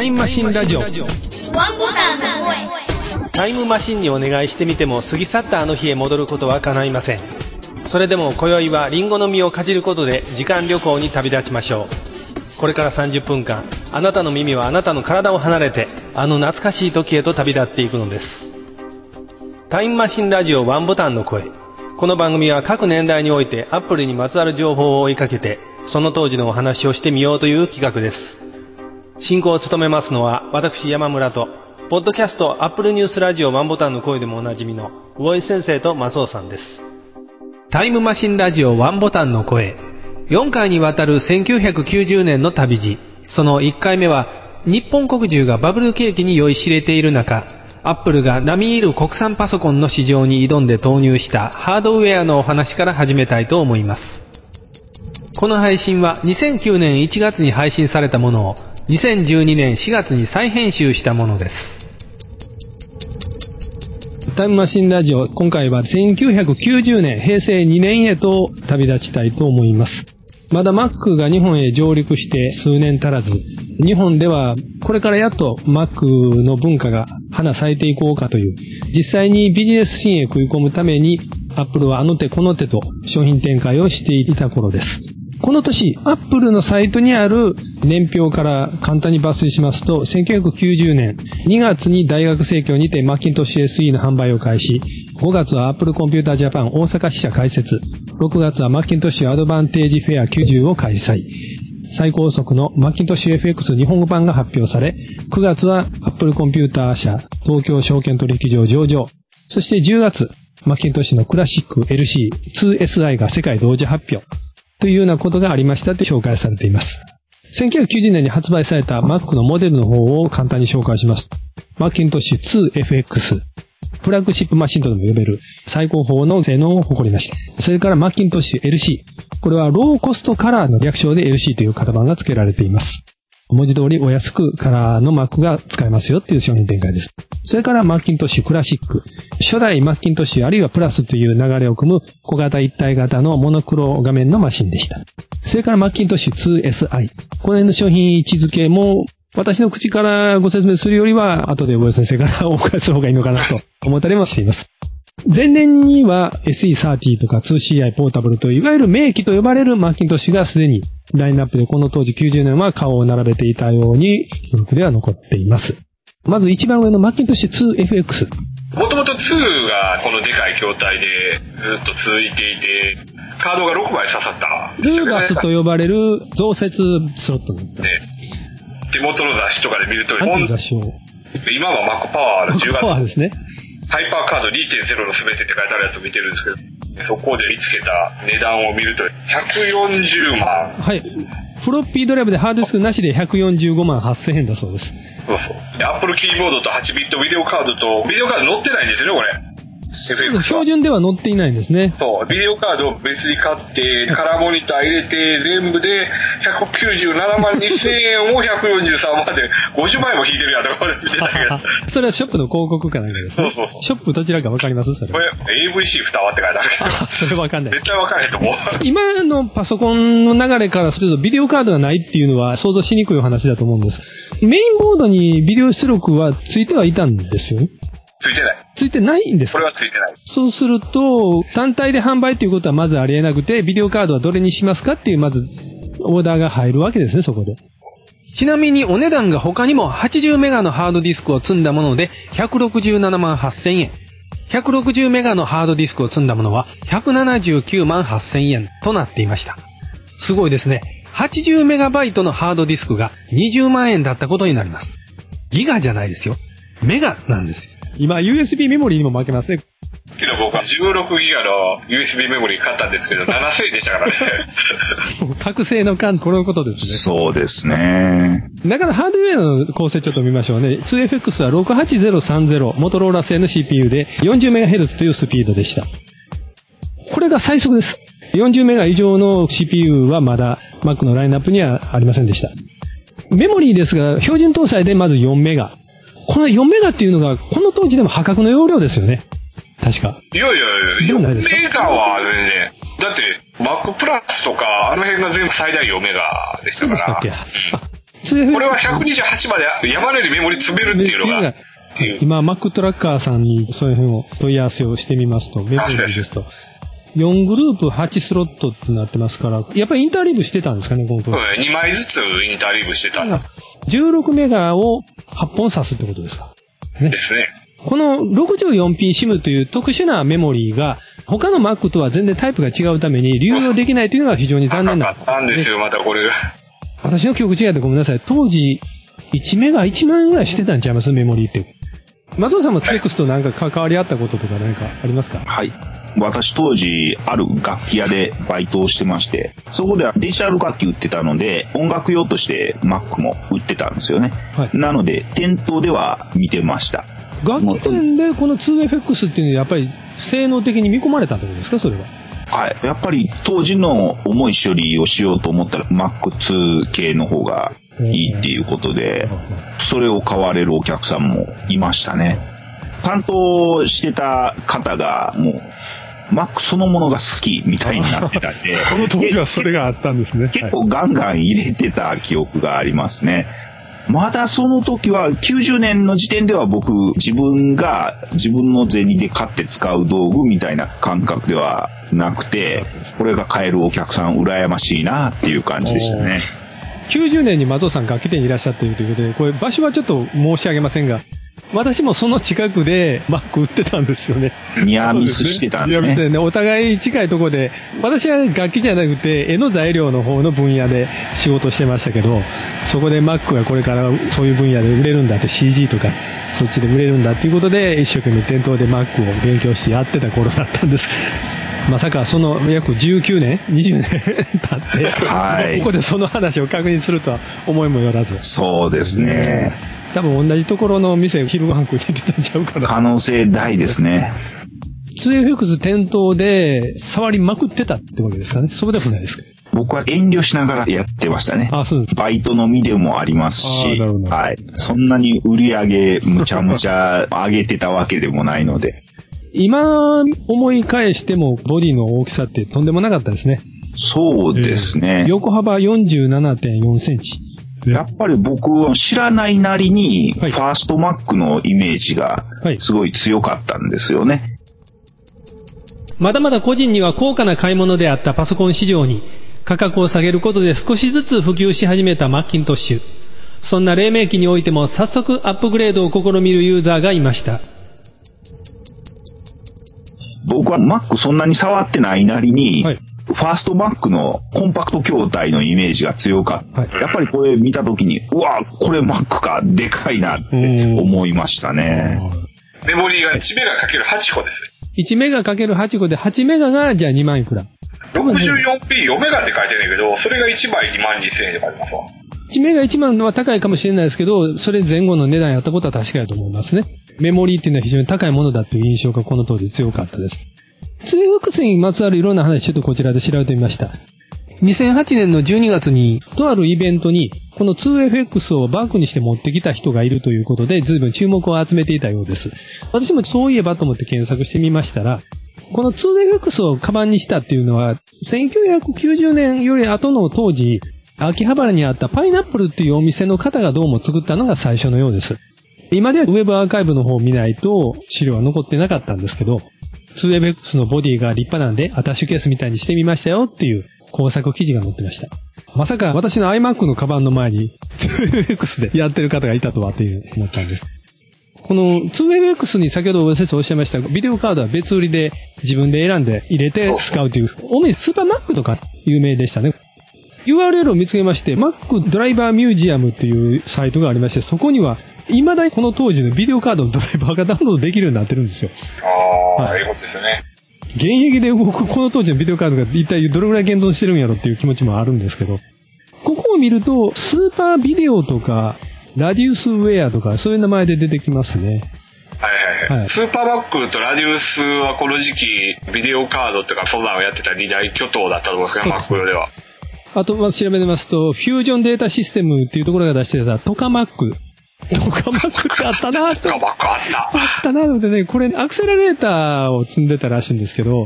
イムマシンラジオ。 ワンボタンの声。 タイムマシンにお願いしてみても過ぎ去ったあの日へ戻ることは叶いません。それでも今宵はリンゴの実をかじることで時間旅行に旅立ちましょう。これから30分間、あなたの耳はあなたの体を離れて、あの懐かしい時へと旅立っていくのです。タイムマシンラジオワンボタンの声。この番組は各年代においてアップルにまつわる情報を追いかけて、その当時のお話をしてみようという企画です。進行を務めますのは私山村と、ポッドキャストアップルニュースラジオワンボタンの声でもおなじみの魚井先生と松尾さんです。タイムマシンラジオワンボタンの声、4回にわたる1990年の旅路。その1回目は、日本国中がバブル景気に酔いしれている中、アップルが並み居る国産パソコンの市場に挑んで投入したハードウェアのお話から始めたいと思います。この配信は2009年1月に配信されたものを2012年4月に再編集したものです。タイムマシンラジオ、今回は1990年平成2年へと旅立ちたいと思います。まだ Mac が日本へ上陸して数年足らず、日本ではこれからやっと Mac の文化が花咲いていこうかという、実際にビジネスシーンへ食い込むために Apple はあの手この手と商品展開をしていた頃です。この年、アップルのサイトにある年表から簡単に抜粋しますと、1990年2月に大学生協にてマッキントッシュ SE の販売を開始、5月はアップルコンピュータージャパン大阪支社開設、6月はマッキントッシュアドバンテージフェア90を開催、最高速のマッキントッシュ FX 日本語版が発表され、9月はアップルコンピューター社東京証券取引所上場、そして10月、マッキントッシュのクラシック LC2SI が世界同時発表、というようなことがありましたと紹介されています。1990年に発売された Mac のモデルの方を簡単に紹介します。マッキントッシュ 2FX、フラッグシップマシンとでも呼べる最高峰の性能を誇りました。それからマッキントッシュ LC、これはローコストカラーの略称で LC という型番が付けられています。文字通りお安くカラーの Mac が使えますよっていう商品展開です。それからマッキントッシュクラシック。初代マッキントッシュあるいはプラスという流れを組む小型一体型のモノクロ画面のマシンでした。それからマッキントッシュ 2SI。この辺の商品位置づけも私の口からご説明するよりは後で大江先生からお伺いする方がいいのかなと思ったりもしています。前年には SE30 とか 2CI ポータブルといわゆる名機と呼ばれるマッキントッシュがすでにラインナップでこの当時90年は顔を並べていたように記録では残っています。まず一番上のマッキントッシュ 2FX。 もともと2がこのでかい筐体でずっと続いていて、カードが6枚刺さったルーバスと呼ばれる増設スロットになった。 手元の雑誌とかで見ると、 雑誌を今はマックパワーの10月。 パワーですね。 ハイパーカード 2.0 の全てって書いてあるやつを見てるんですけど、そこで見つけた値段を見ると140万。 はい。フロッピードライブでハードディスクなしで145万8000円だそうです。 そうそう。アップルキーボードと8ビットビデオカードと、ビデオカード載ってないんですよね、これ。 標準では載っていないんですね。 そう。ビデオカードを別に買って、カラーモニター入れて、全部で197万2000円を143万で、50万円も引いてるやんとか見てたけど。 それはショップの広告かなんかですね。 そう。 ショップどちらかわかりますそれ。 これ、AVC 蓋はって書いてあるけど。 それわかんない。 絶対わかんないと思う。 今のパソコンの流れからすると、ビデオカードがないっていうのは想像しにくい話だと思うんです。メインボードにビデオ出力はついてはいたんですよね。 ついてない。 ついてないんですか？ これはついてない。 そうすると、単体で販売ということはまずありえなくて、ビデオカードはどれにしますかっていう、まず、オーダーが入るわけですね、そこで。ちなみにお値段が他にも80メガのハードディスクを積んだもので、167万8000円。160メガのハードディスクを積んだものは、179万8000円となっていました。すごいですね。80メガバイトのハードディスクが20万円だったことになります。ギガじゃないですよ。メガなんですよ。今 USB メモリーにも負けますね。 けど僕は16ギガの USB メモリー買ったんですけど、7000円でしたからね。 覚醒の間、このことですね。 そうですね。 だからハードウェアの構成ちょっと見ましょうね。2FX は68030モトローラ製の CPU で 40MHz というスピードでした。これが最速です。40メガ以上の CPU はまだ Mac のラインナップにはありませんでした。メモリーですが、標準搭載でまず4メガ。この4メガっていうのが、この当時でも破格の容量ですよね。確か。 いや、4メガは全然。だって、Mac プラスとか、あの辺が全部最大4メガでしたから。 そうでしたっけ？ これは128まで山のようにメモリ詰めるっていうのが、 今、Mac トラッカーさんにそういうふうに問い合わせをしてみますと、メモリですと、4グループ8スロットってなってますから、やっぱりインターリーブしてたんですかね、この当時。 2枚ずつインターリーブしてた。 16メガを8本挿すってことですか。 ね、ですね。 この 64pSIM という特殊なメモリーが、他の Mac とは全然タイプが違うために流用できないというのが非常に残念な。 なんですよ、またこれが。 私の記憶違いでごめんなさい。当時、1メガ1万円ぐらいしてたんちゃいますメモリーって。松尾さんもツレックスとなんか関わりあったこととか何かありますか？ はい。私当時、ある楽器屋でバイトをしてまして、そこではデジタル楽器売ってたので、音楽用として Mac も売ってたんですよね。はい、なので、店頭では見てました。 楽器店でこの 2FX っていうのはやっぱり性能的に見込まれたってことですか、それは。 はい。やっぱり当時の重い処理をしようと思ったら Mac2 系の方がいいっていうことで、それを買われるお客さんもいましたね。担当してた方がもう、Mac そのものが好きみたいになってたんで。 この当時はそれがあったんですね。 結構ガンガン入れてた記憶がありますね。まだその時は90年の時点では僕自分が自分の銭で買って使う道具みたいな感覚ではなくて、これが買えるお客さん羨ましいなっていう感じでしたね。 90年に松尾さん楽器店にいらっしゃっているということで、これ場所はちょっと申し上げませんが、私もその近くでMac売ってたんですよね。 ニアミスしてたんですね。 ニアミスでね、お互い近いところで、私は楽器じゃなくて絵の材料の方の分野で仕事してましたけど、そこでMacがこれからそういう分野で売れるんだって CG とかそっちで売れるんだっていうことで一生懸命店頭でMacを勉強してやってた頃だったんです。まさかその約19年、20年経って、はい、ここでその話を確認するとは思いもよらず。 そうですね。 多分同じところの店、昼ご飯食いに行ってたんちゃうかな。 可能性大ですね。 2FX 店頭で触りまくってたってわけですかね。そうでもないですか。 僕は遠慮しながらやってましたね。 あ、そうです。 バイトの身でもありますし、はい。そんなに売り上げむちゃむちゃ上げてたわけでもないので。 今思い返してもボディの大きさってとんでもなかったですね。 そうですね。 横幅 47.4 センチ。 やっぱり僕は知らないなりに、ファーストマックのイメージがすごい強かったんですよね。 まだまだ個人には高価な買い物であったパソコン市場に価格を下げることで少しずつ普及し始めたマッキントッシュ。そんな黎明期においても早速アップグレードを試みるユーザーがいました。 僕は Mac そんなに触ってないなりに、ファーストMacのコンパクト筐体のイメージが強かった。やっぱりこれ見たときに、うわ、これ Mac か、でかいなって思いましたね。 メモリーが1メガ ×8 個です。 1メガ ×8 個で8メガがじゃあ2万いくら。 64P4 メガって書いてるけど、それが1枚2万2000円で書いてますわ。 1メガ1万は高いかもしれないですけど、それ前後の値段やったことは確かだと思いますね。メモリーっていうのは非常に高いものだという印象がこの当時強かったです。2FX にまつわるいろんな話ちょっとこちらで調べてみました。2008年の12月にとあるイベントにこの 2FX をバッグにして持ってきた人がいるということで随分注目を集めていたようです。私もそういえばと思って検索してみましたら、この 2FX をカバンにしたっていうのは1990年より後の当時、秋葉原にあったパイナップルっていうお店の方がどうも作ったのが最初のようです。今ではウェブアーカイブの方を見ないと資料は残ってなかったんですけど、2FX のボディが立派なんでアタッシュケースみたいにしてみましたよっていう工作記事が載ってました。まさか私の iMac のカバンの前に 2FX でやってる方がいたとはという思ったんです。この 2FX に先ほど先生おっしゃいましたビデオカードは別売りで自分で選んで入れて使うという、主にスーパーマックとか有名でしたね。URL を見つけまして、Mac ドライバーミュージアムというサイトがありまして、そこには未だにこの当時のビデオカードのドライバーがダウンロードできるようになってるんですよ。 はい、いうことですね。 現役で動くこの当時のビデオカードが一体どれぐらい現存してるんやろっていう気持ちもあるんですけど、ここを見ると、スーパービデオとか、ラディウスウェアとか、そういう名前で出てきますね。 はい。スーパーマックとラディウスはこの時期、ビデオカードとかそんなのをやってた2大巨頭だったと思うんですね、マック用では。 あと、調べてますと、フュージョンデータシステムっていうところが出してたトカマック。トカマックってあったなぁと。 トカマックあった。 あったなぁと思ってね、これアクセラレーターを積んでたらしいんですけど、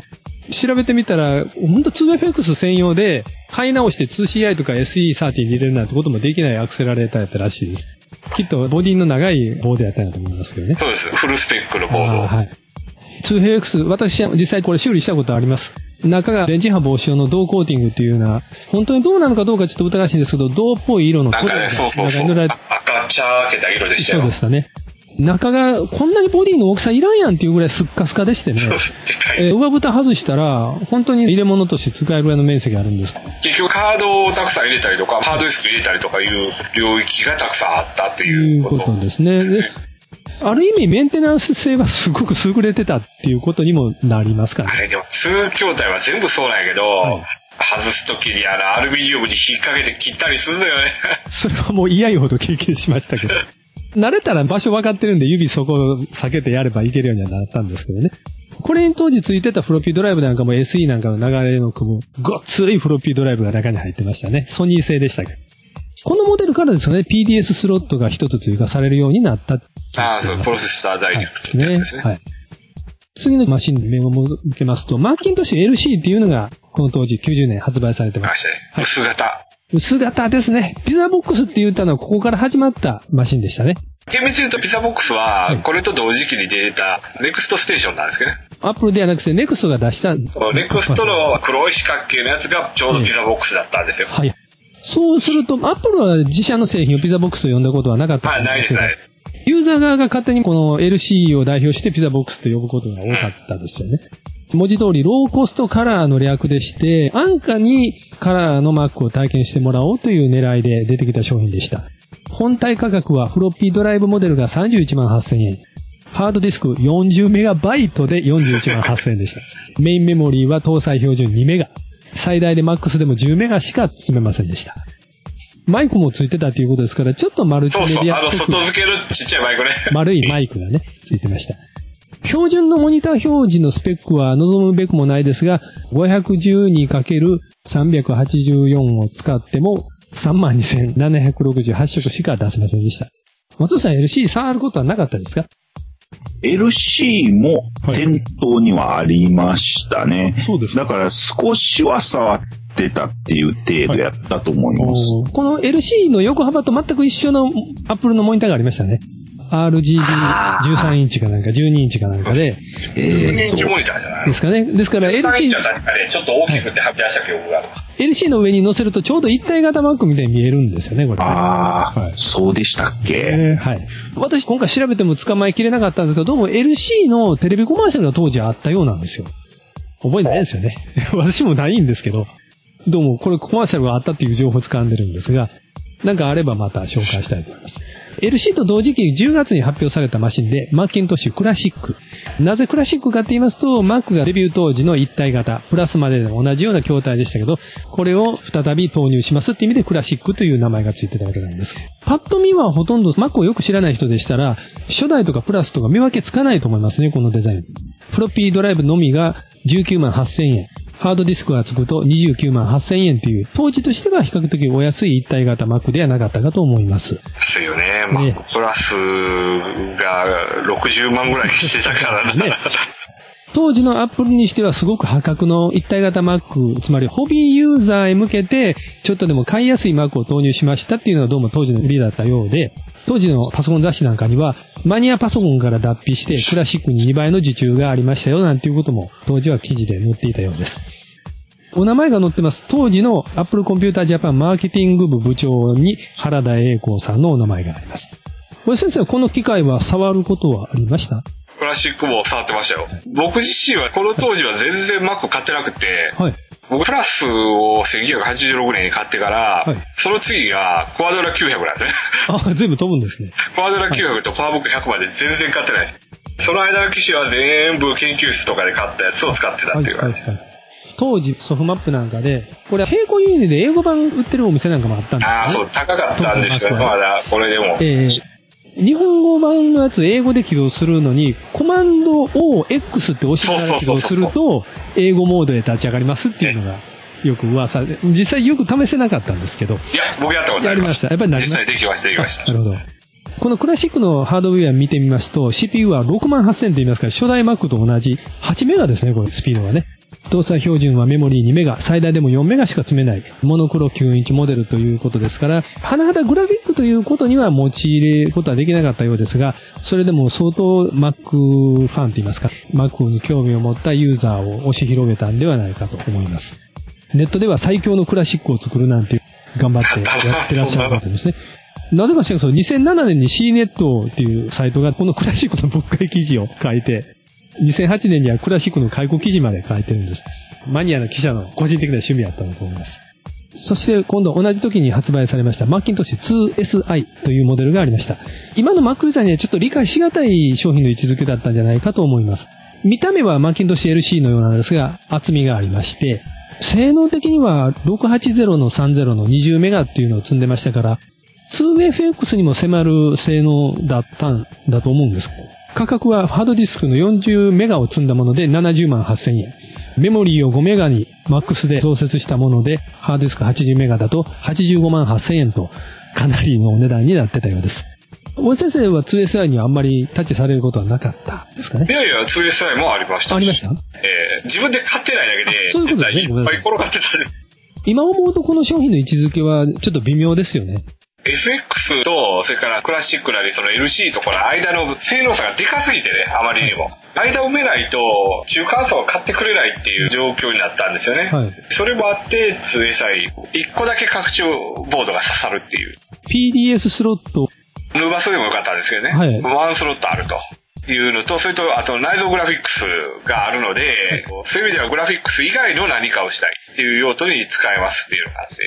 調べてみたら、ほんと 2FX 専用で、買い直して 2CI とか SE30 に入れるなんてこともできないアクセラレーターやったらしいです。きっとボディの長いボードやったんだと思いますけどね。 そうです。フルスペックのボード。 はい。2FX、私は実際これ修理したことあります。中が電磁波防止用の銅コーティングっていうような、本当にどうなのかどうかちょっと疑わしいんですけど、銅っぽい色のなんかね、そう。赤茶けた色でしたよ。 そうでしたね。中が、こんなにボディの大きさいらんやんっていうぐらいスッカスカでしてね。上蓋外したら、本当に入れ物として使えるぐらいの面積あるんです。 結局カードをたくさん入れたりとか、ハードディスク入れたりとかいう領域がたくさんあったっていうことですね。 ある意味メンテナンス性はすごく優れてたっていうことにもなりますからね。 あれでも2筐体は全部そうなんやけど、はい、外すときにアルミニウムに引っ掛けて切ったりするのよね。 それはもう嫌いほど経験しましたけど。慣れたら場所分かってるんで指そこを避けてやればいけるようにはなったんですけどね。これに当時ついてたフロッピードライブなんかも SE なんかの流れの組むごっついフロッピードライブが中に入ってましたね。ソニー製でしたけど。このモデルからですね、PDS スロットが一つ追加されるようになった。 そう、プロセッサーダイレクトってやつですね。はい。 次のマシンに目を向けますと、マッキントッシュ LC っていうのが、この当時90年発売されてます。 はい、薄型。 薄型ですね。ピザボックスって言ったのはここから始まったマシンでしたね。 厳密に言うとピザボックスは、これと同時期に出たネクストステーションなんですけどね。 アップルではなくてネクストが出した。 ネクストの黒い四角形のやつがちょうどピザボックスだったんですよ。 はい。そうすると、アップルは自社の製品をピザボックスと呼んだことはなかったんですけど。 はい、ないですね。 ユーザー側が勝手にこの LC を代表してピザボックスと呼ぶことが多かったですよね。文字通りローコストカラーの略でして、安価にカラーのマックを体験してもらおうという狙いで出てきた商品でした。本体価格はフロッピードライブモデルが31万8000円。ハードディスク40メガバイトで41万8000円でした。メインメモリーは搭載標準2メガ。最大でマックスでも10メガしか積めませんでした。マイクもついてたということですから、ちょっとマルチメディア。 外付けるちっちゃいマイクね。 丸いマイクがね、ついてました。標準のモニター表示のスペックは望むべくもないですが、512×384 を使っても 32,768 色しか出せませんでした。松尾さん LC 触ることはなかったですか？ LC も店頭にはありましたね。 はい、そうですか。 だから少しは触ってたっていう程度やったと思います。 はい、この LC の横幅と全く一緒の Apple のモニターがありましたね。RGB13 インチかなんか12インチかなんかで。 12インチモニターじゃないですかね。ですから LC。 13インチは確かね、ちょっと大きくてはみ出した記憶がある。 LC の上に乗せるとちょうど一体型マックみたいに見えるんですよね、これ。 はい、そうでしたっけ、 はい。私今回調べても捕まえきれなかったんですけど、どうも LC のテレビコマーシャルが当時あったようなんですよ。覚えてないですよね。私もないんですけど、どうもこれコマーシャルがあったっていう情報を掴んでるんですが、なんかあればまた紹介したいと思います。LC と同時期10月に発表されたマシンで、マッキントッシュクラシック。なぜクラシックかって言いますと、Mac がデビュー当時の一体型、プラスまでで同じような筐体でしたけど、これを再び投入しますって意味でクラシックという名前がついてたわけなんです。パッと見はほとんど Mac をよく知らない人でしたら、初代とかプラスとか見分けつかないと思いますね、このデザイン。フロッピードライブのみが19万8000円。ハードディスクがつくと29万8000円という、当時としては比較的お安い一体型 Mac ではなかったかと思います。 ですよね。Mac プラスが60万ぐらいしてたからね。 当時の Apple にしてはすごく破格の一体型 Mac、つまりホビーユーザーへ向けて、ちょっとでも買いやすい Mac を投入しましたっていうのはどうも当時の売りだったようで、当時のパソコン雑誌なんかには、マニアパソコンから脱皮してクラシックに2倍の受注がありましたよなんていうことも当時は記事で載っていたようです。お名前が載ってます。当時の Apple Computer Japan マーケティング部部長に原田栄光さんのお名前があります。小江先生はこの機械は触ることはありました？ クラシックも触ってましたよ。僕自身はこの当時は全然 Mac 買ってなくて、はい、僕プラスを1986年に買ってから、はい、その次がコアドラ900なんですね。 全部飛ぶんですね。 コアドラ900とパワーブック100まで全然買ってないです。その間の機種は全部研究室とかで買ったやつを使ってたっていう感じ。はいはいはい、当時ソフマップなんかで、これ並行輸入で英語版売ってるお店なんかもあったんですね。 そう、高かったんですよ、まだこれでも。 日本語版のやつ英語で起動するのに、コマンドを X って押しながら起動すると、英語モードで立ち上がりますっていうのがよく噂で、実際よく試せなかったんですけど。いや、僕やったことありました。 やっぱり実際できました。 なるほど。このクラシックのハードウェア見てみますと、CPU は68000と言いますから、初代 Mac と同じ8メガですね、これ、スピードがね。 搭載標準はメモリー2メガ、最大でも4メガしか積めない、モノクロ9インチモデルということですから、甚だグラフィックということには用いることはできなかったようですが、それでも相当 Mac ファンといいますか、Mac に興味を持ったユーザーを押し広げたんではないかと思います。ネットでは最強のクラシックを作るなんて頑張ってやってらっしゃるわけですね。なぜかしら2007年に CNET っていうサイトがこのクラシックの分解記事を書いて、2008年にはクラシックの解雇記事まで書いてるんです。マニアな記者の個人的な趣味だったんだと思います。そして今度同じ時に発売されましたマッキントッシュ 2SI というモデルがありました。今の Mac ユーザーにはちょっと理解しがたい商品の位置づけだったんじゃないかと思います。見た目はマッキントッシュ LC のようなんですが、厚みがありまして、性能的には680の30の20メガっていうのを積んでましたから、2FX にも迫る性能だったんだと思うんです。価格はハードディスクの40メガを積んだもので70万8000円。メモリーを5メガにマックスで増設したもので、ハードディスク80メガだと85万8000円と、かなりのお値段になってたようです。大井先生は 2SI にはあんまりタッチされることはなかったですかね。 いやいや、2SI もありました。 ありました？ 自分で買ってないだけで、 そういうことですね。 いっぱい転がってたんです。 今思うとこの商品の位置づけはちょっと微妙ですよね。 FX と、それからクラシックなり、その LC とこの間の性能差がでかすぎてね、あまりにも。間を埋めないと、中間層が買ってくれないっていう状況になったんですよね。はい、それもあって、2SI、1個だけ拡張ボードが刺さるっていう。 PDS スロット。 ヌーバスでもよかったんですけどね。はい、ワンスロットあるというのと、それと、あと内蔵グラフィックスがあるので、そういう意味ではグラフィックス以外の何かをしたいっていう用途に使えますっていうのがあって。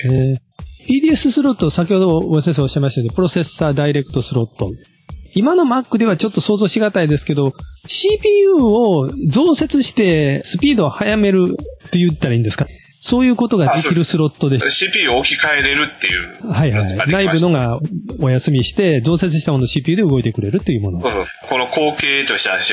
PDS スロット、先ほど大先生おっしゃいましたように、プロセッサーダイレクトスロット。今の Mac ではちょっと想像しがたいですけど、CPU を増設してスピードを速めるって言ったらいいんですか？そういうことができるスロットで。 CPU を置き換えれるっていう。 はいはい。内部のがお休みして、増設したもの CPU で動いてくれるっていうもの。 そうそう。この後継とした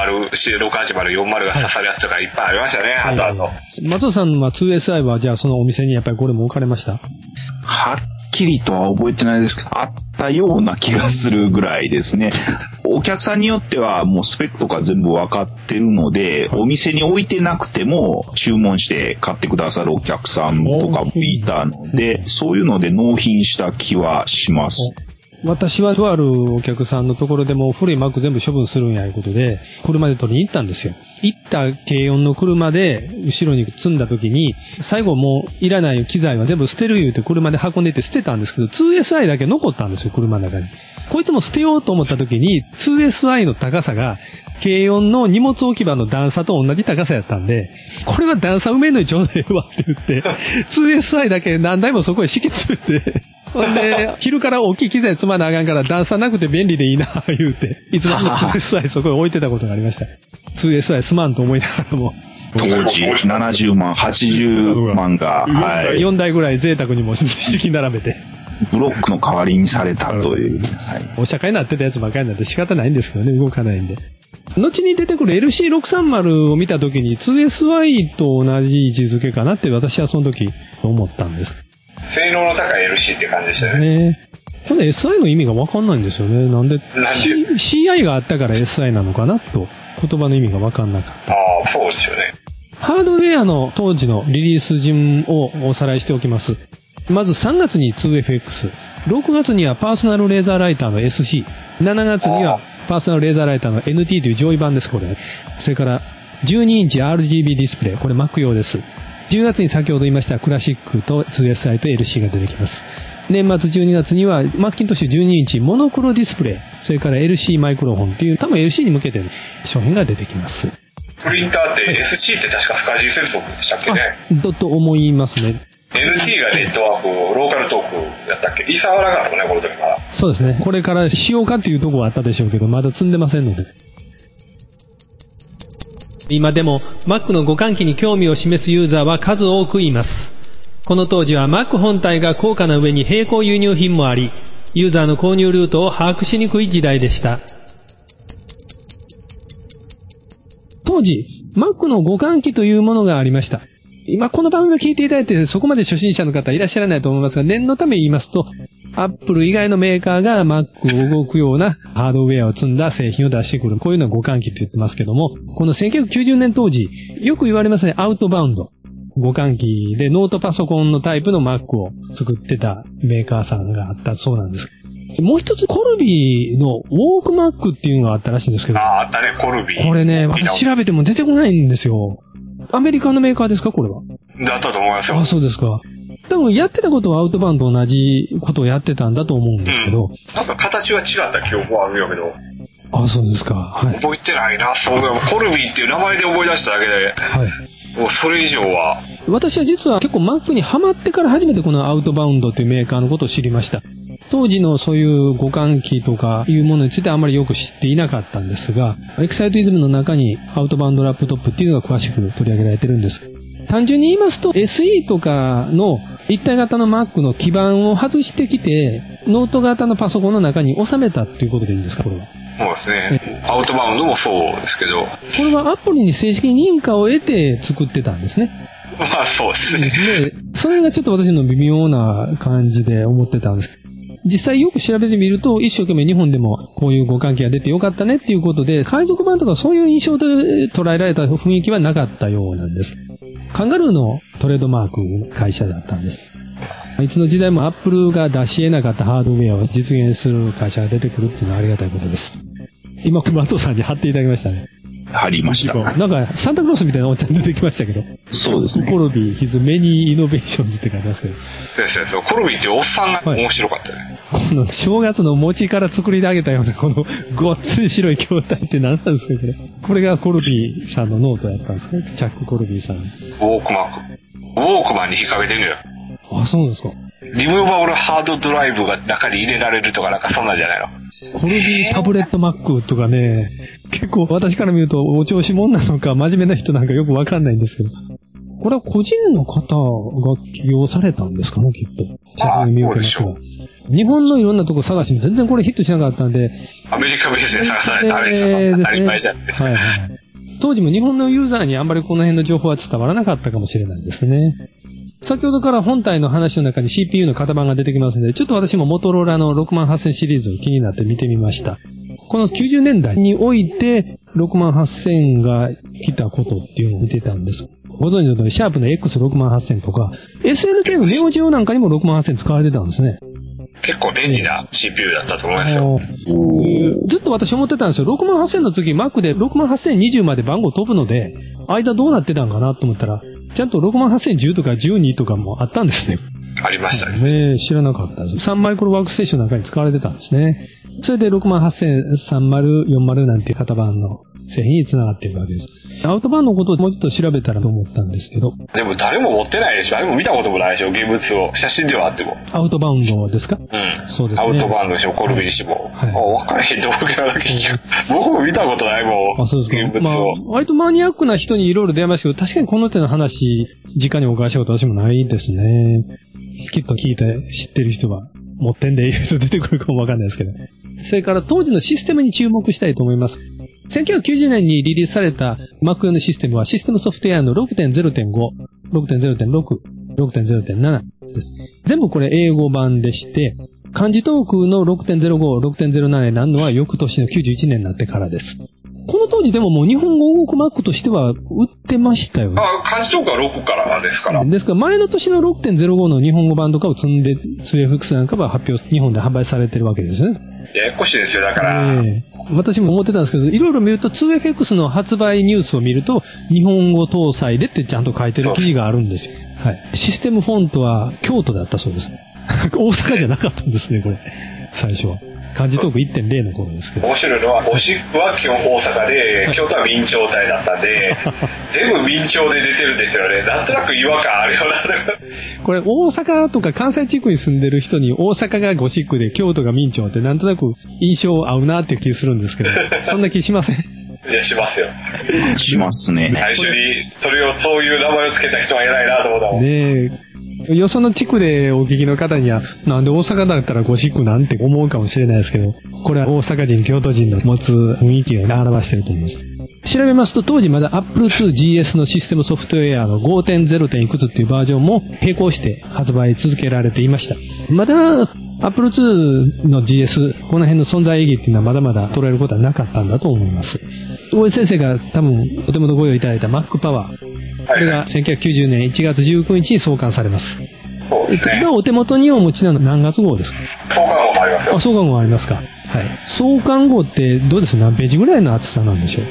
40、68040が刺さるやつとかいっぱいありましたね、はい、あと。 松尾さんは 2SI はじゃあそのお店にやっぱりこれも置かれました？ はっきりとは覚えてないですけど、あったような気がするぐらいですね。お客さんによってはもうスペックとか全部分かってるので、お店に置いてなくても注文して買ってくださるお客さんとかもいたので、そういうので納品した気はします。 私はとあるお客さんのところでも古い Mac 全部処分するんやいうことで、車で取りに行ったんですよ。行った軽音の車で後ろに積んだ時に、最後もういらない機材は全部捨てる言うて車で運んでいって捨てたんですけど、2SI だけ残ったんですよ、車の中に。こいつも捨てようと思った時に、2SI の高さが、軽音の荷物置き場の段差と同じ高さやったんで、これは段差埋めんのにちょうどええわって言って、2SI だけ何台もそこへ敷き詰めて、ほんで、昼から大きい機材積まなあかんから段差なくて便利でいいな、言うて、いつも 2SI そこへ置いてたことがありました。2SI すまんと思いながらも。 当時70万、80万が、 はい、4台ぐらい贅沢にも敷き並べて。 ブロックの代わりにされたという。はい、 お釈迦になってたやつばっかりになって仕方ないんですけどね、動かないんで。後に出てくる LC630 を見たときに 2SI と同じ位置づけかなって私はその時思ったんです。 性能の高い LC って感じでしたね。 これ SI の意味がわかんないんですよね。なんで CI があったから SI なのかなと言葉の意味がわかんなかった。 ああ、そうですよね。 ハードウェアの当時のリリース順をおさらいしておきます。まず3月に 2FX、6月にはパーソナルレーザーライターの SC、7月にはパーソナルレーザーライターの NT という上位版です、これ。それから12インチ RGB ディスプレイ、これ Mac 用です。10月に先ほど言いましたクラシックと 2SI と LC が出てきます。年末12月にはマッキントッシュ12インチモノクロディスプレイ、それから LC マイクロフォンという多分 LC に向けての商品が出てきます。 プリンターって SC って確かスカイ G 接続でしたっけね。 だと思いますね。 NT がネットワーク、ローカルトークやったっけ？リサーラがあったもんね、この時から。 そうですね。これからしようかっていうところはあったでしょうけど、まだ積んでませんので。今でも Mac の互換機に興味を示すユーザーは数多くいます。この当時は Mac 本体が高価な上に並行輸入品もあり、ユーザーの購入ルートを把握しにくい時代でした。当時、Mac の互換機というものがありました。今この番組を聞いていただいてそこまで初心者の方いらっしゃらないと思いますが、念のため言いますと、 アップル以外のメーカーが Mac を動くようなハードウェアを積んだ製品を出してくる。こういうのは互換機って言ってますけども、この1990年当時、よく言われますね、アウトバウンド。互換機でノートパソコンのタイプの Mac を作ってたメーカーさんがあったそうなんです。もう一つコルビーのウォーク Mac っていうのがあったらしいんですけど。 あったね、コルビー。 これね、私調べても出てこないんですよ。アメリカのメーカーですか、これは。 だったと思いますよ。 あ、そうですか。多分やってたことはアウトバウンドと同じことをやってたんだと思うんですけど。 なんか形は違った記憶はあるんやけど。 あ、そうですか。はい。 覚えてないな、そうだ。コルビーっていう名前で思い出しただけで。はい。もうそれ以上は。 私は実は結構 Mac にハマってから初めてこのアウトバウンドというメーカーのことを知りました。当時のそういう互換機とかいうものについてあまりよく知っていなかったんですが、エクサイトイズムの中にアウトバウンドラップトップっていうのが詳しく取り上げられてるんです。単純に言いますと SE とかの一体型の Mac の基板を外してきて、ノート型のパソコンの中に収めたっていうことでいいんですか、これは。 そうですね。アウトバウンドもそうですけど。これはアプリに正式に認可を得て作ってたんですね。 まあそうですね。 で、それがちょっと私の微妙な感じで思ってたんです。実際よく調べてみると、一生懸命日本でもこういう互換機が出てよかったねっていうことで、海賊版とかそういう印象で捉えられた雰囲気はなかったようなんです。カンガルーのトレードマークの会社だったんです。いつの時代もアップルが出し得なかったハードウェアを実現する会社が出てくるっていうのはありがたいことです。今、松尾さんに貼っていただきましたね。 貼りました。 なんか、サンタクロースみたいなおっちゃん出てきましたけど。 そうですね。 コルビー、his many innovations って書いてますけど。 そう、コルビーっていうおっさんが面白かったね。 はい、この正月の餅から作り上げたような、このごっつい白い筐体って何なんですか、これ。これがコルビーさんのノートやったんですね。チャック・コルビーさん。 ウォークマンに引っ掛けてるよ。 あ、そうですか。 リムーバブルハードドライブが中に入れられるとかなんかそんなんじゃないの？ コルビータブレット Mac とかね、結構私から見るとお調子者なのか真面目な人なんかよくわかんないんですけど。これは個人の方が起業されたんですかね、きっと。 ああ、そうでしょう。日本のいろんなとこ探して全然これヒットしなかったんで。 アメリカベースで探されたあれですよ、当たり前じゃないですか。はいはい。 当時も日本のユーザーにあんまりこの辺の情報は伝わらなかったかもしれないですね。先ほどから本体の話の中に CPU の型番が出てきますので、ちょっと私もモトローラの68000シリーズ気になって見てみました。この90年代において68000が来たことっていうのを見てたんです。ご存知の通り、シャープの X68000 とか、SNK のネオジオなんかにも68000使われてたんですね。 結構便利な CPU だったと思いますよ。 ずっと私思ってたんですよ。68000の次 Mac で68020まで番号飛ぶので、間どうなってたんかなと思ったら、ちゃんと68010とか12とかもあったんですね。 ありましたね。 知らなかったです。3マイクロワークステーションなんかに使われてたんですね。それで6803040なんていう型番の製品につながっているわけです。アウトバーンのことをもうちょっと調べたらと思ったんですけど。 でも誰も持ってないでしょ。誰も見たこともないでしょ。現物を。写真ではあっても。 アウトバウンドですか？ うん。 そうですね。 アウトバウンドにしてもコルビにしても。 はい。 分からへんと思うけど、僕も見たことないもん。 あ、そうですか。 現物を。 割とマニアックな人にいろいろ出会いましたけど、確かにこの手の話、直にお伺いしたこと私もないですね。きっと聞いて知ってる人は、持ってんでいる人出てくるかもわかんないですけど。それから当時のシステムに注目したいと思います。1990年にリリースされた Mac 用のシステムはシステムソフトウェアの 6.0.5、6.0.6、6.0.7 です。全部これ英語版でして、漢字トークの 6.05、6.07 になるのは翌年の91年になってからです。この当時でももう日本語動く Mac としては売ってましたよね。 漢字トークは6からですから。 ですから前の年の 6.05 の日本語版とかを積んで 2FX なんかは発表、日本で販売されてるわけですね。 ややこしいですよ、だから。 私も思ってたんですけど、いろいろ見ると 2FX の発売ニュースを見ると、日本語搭載でってちゃんと書いてる記事があるんですよ。はい。システムフォントは京都だったそうです。大阪じゃなかったんですね、これ。最初は。漢字トーク 1.0 の頃ですけど。 面白いのは、オシックは大阪で、京都は明朝体だったんで、全部明朝で出てるんですよね。なんとなく違和感あるよな。 これ大阪とか関西地区に住んでる人に大阪がゴシックで京都が明朝ってなんとなく印象合うなっていう気するんですけど、そんな気しません？ いや、しますよ。 しますね。 最初に、そういう名前をつけた人は偉いなと思ったもん。 ねえ。よその地区でお聞きの方には、なんで大阪だったらゴシックなんて思うかもしれないですけど、これは大阪人、京都人の持つ雰囲気を表していると思います。調べますと当時まだ Apple IIGS のシステムソフトウェアの 5.0. 点いくつっていうバージョンも並行して発売続けられていました。まだ Apple II の GS、この辺の存在意義っていうのはまだまだ捉えることはなかったんだと思います。大江先生が多分お手元ご用意いただいた Mac Power、これが1990年1月19日に創刊されます。 そうですね。 今お手元にお持ちなの何月号ですか？ 創刊号もありますよ。 創刊号ありますか。はい。創刊号ってどうですか？何ページぐらいの厚さなんでしょう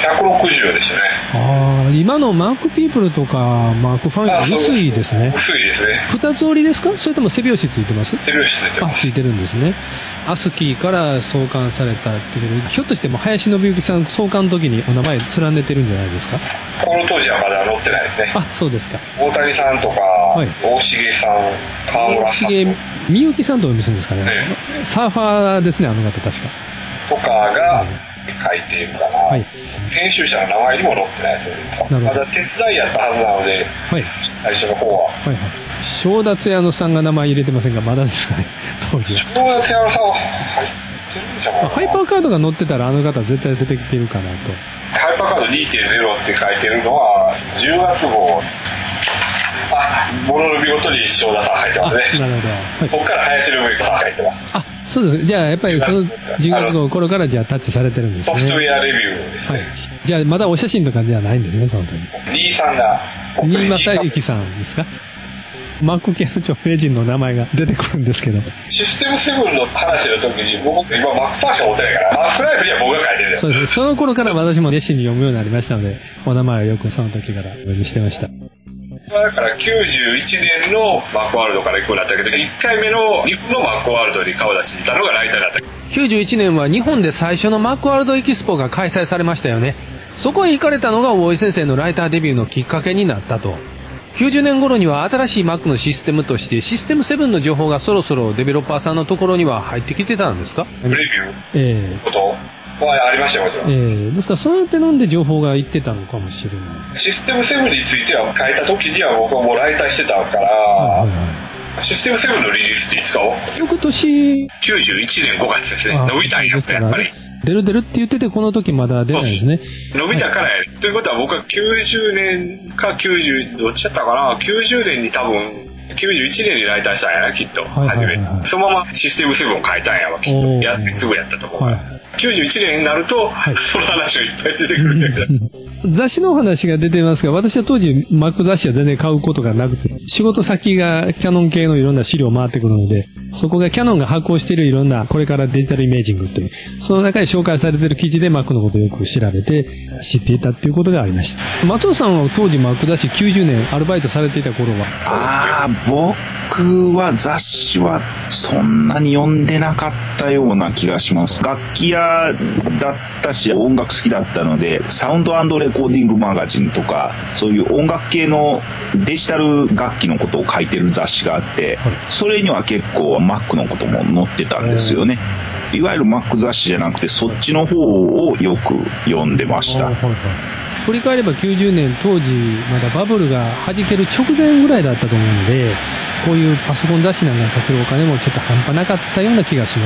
？160でしたね。今のマークピープルとかマークファインは薄いですね。 薄いですね。 二つ折りですか？それとも背表紙ついてます？ 背表紙ついてます。 ついてるんですね。アスキーから創刊されたっていうことで、ひょっとしても林信之さん創刊の時にお名前連ねてるんじゃないですか？ この当時はまだ載ってないですね。 そうですか。 大谷さんとか、はい、大重さん、川村さん。大重みゆきさんとお読みするんですかね。サーファーですね、あの方確か。 とかが書いているかな。はい、編集者の名前にも載ってないですよね。まだ手伝いやったはずなので、はい、最初の方は。はいはい。 正達矢野さんが名前入れてませんが、まだですかね、当時は。 正達矢野さんは入ってるんじゃないかな。 ハイパーカードが載ってたらあの方絶対出てきてるかなと。 ハイパーカード 2.0 って書いてるのは10月号。ものの見事に正田さん入ってますね。なるほど。はい、ここから林信之さん入ってます。 そうです。じゃあやっぱりその10月号の頃からじゃあタッチされてるんですね。 ソフトウェアレビューですね。はい、 じゃあまだお写真とかではないんですね、その時。 新さんが。 新正幸さんですか？マック系の著名人の名前が出てくるんですけど。 システム7の話の時に、僕、今マックパーしか持ってないから、マックライフには僕が書いてるんですよ。 そうです。その頃から私も熱心に読むようになりましたので、お名前をよくその時からお読みしてました。 だから91年のマックワールドから行くようになったけど、1回目の日本のマックワールドに顔出しに行ったのがライターだった。 91年は日本で最初のマックワールドエキスポが開催されましたよね。そこへ行かれたのが大井先生のライターデビューのきっかけになったと。90年頃には新しい Mac のシステムとしてシステム7の情報がそろそろデベロッパーさんのところには入ってきてたんですか？ プレビューことはありましたよ、もちろん。 ですからそうやってなんで情報がいってたのかもしれない。 システム7については書いた時には僕はもうライターしてたから、システム7のリリースっていつかを翌年 91年5月ですね。伸びたんやっぱり。 出るって言ってて、この時まだ出ないですね。 伸びたからやる。ということは僕は90年か90、どっちだったかな ?90 年に多分、91年にライターしたんやな、きっと。初め。そのままシステム7を書いたんやわ、きっと。やってすぐやったと思う。91年になると、その話がいっぱい出てくるんだけど。 雑誌のお話が出てますが、私は当時 Mac 雑誌は全然買うことがなくて、仕事先がキャノン系のいろんな資料回ってくるので、そこがキャノンが発行しているいろんなこれからデジタルイメージングという、その中で紹介されている記事で Mac のことをよく調べて知っていたということがありました。松尾さんは当時 Mac 雑誌90年アルバイトされていた頃は？ 僕は雑誌はそんなに読んでなかったような気がします。楽器屋だったし音楽好きだったので、サウンド&レコーディングマガジンとかそういう音楽系のデジタル楽器のことを書いてる雑誌があって、それには結構 Mac のことも載ってたんですよね。いわゆる Mac 雑誌じゃなくてそっちの方をよく読んでました。 振り返れば90年当時まだバブルが弾ける直前ぐらいだったと思うので、こういうパソコン雑誌なんか書けるお金もちょっと半端なかったような気がします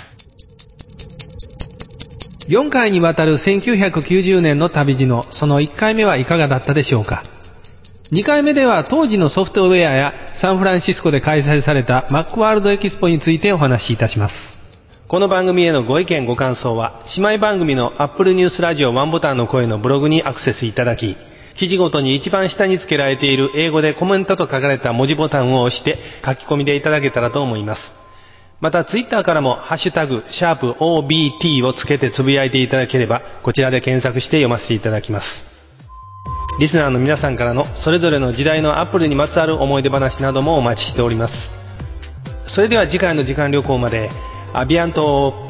。4回にわたる1990年の旅路のその1回目はいかがだったでしょうか。2回目では当時のソフトウェアやサンフランシスコで開催されたマックワールドエキスポについてお話しいたします。この番組へのご意見ご感想は姉妹番組の Apple News ラジオワンボタンの声のブログにアクセスいただき、記事ごとに一番下に付けられている英語でコメントと書かれた文字ボタンを押して書き込みでいただけたらと思います。またツイッターからもハッシュタグ#OBT をつけてつぶやいていただければ、こちらで検索して読ませていただきます。リスナーの皆さんからのそれぞれの時代のアップルにまつわる思い出話などもお待ちしております。それでは次回の時間旅行までアビアント。